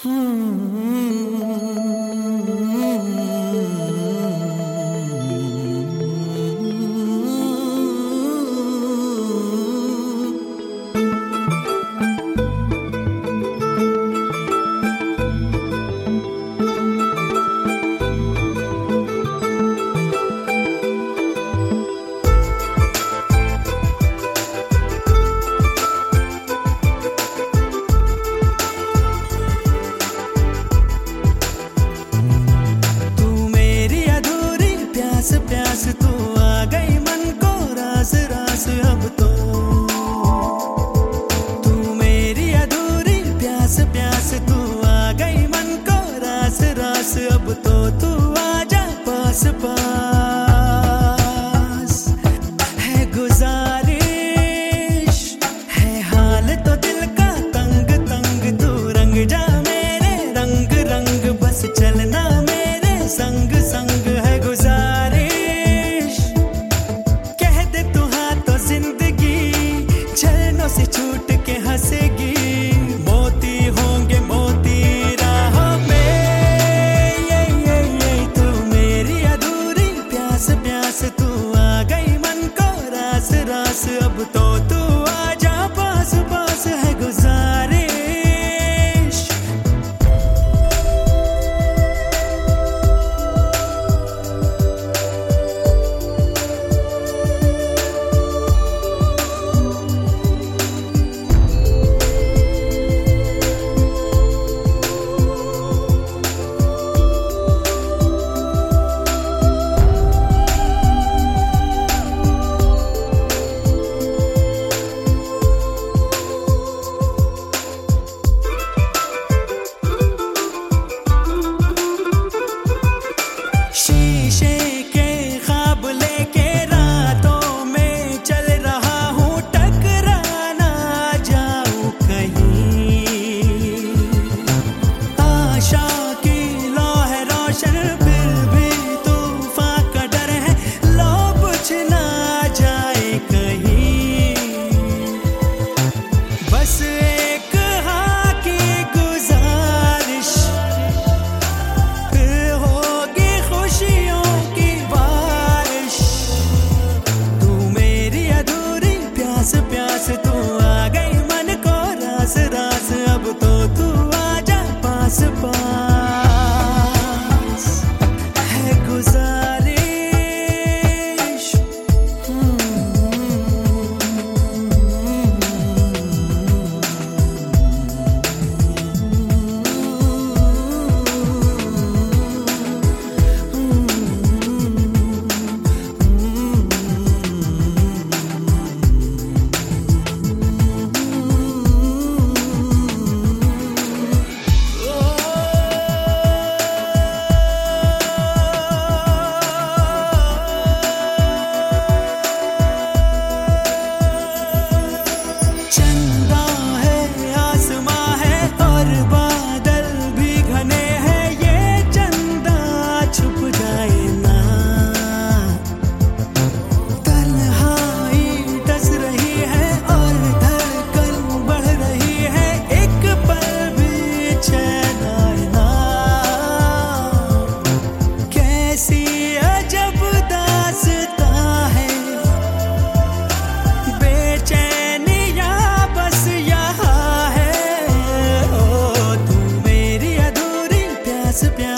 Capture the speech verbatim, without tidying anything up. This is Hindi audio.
प्यास तू आ गई मन को रास रास अब तो तू मेरी अधूरी प्यास प्यास तू आ गई मन को रास रास अब तो तू आजा पास पास है गुजारिश है हाल तो दिल का तंग तंग तू रंग जा मेरे रंग रंग बस चलना मेरे संग संग है गुजारिश कह दे तू हाँ तो जिंदगी झरनों से छूट के हंसेगी मोती होंगे मोती राहों में ये ये ये तू मेरी अधूरी प्यास प्यास तू आ गई मन को रास रास अब तो तू आजा पास पास है गुजारिश प्यास तू आ गई मन को रास रास अब तो तू आजा पास पास है गुजारिश प्यास प्यास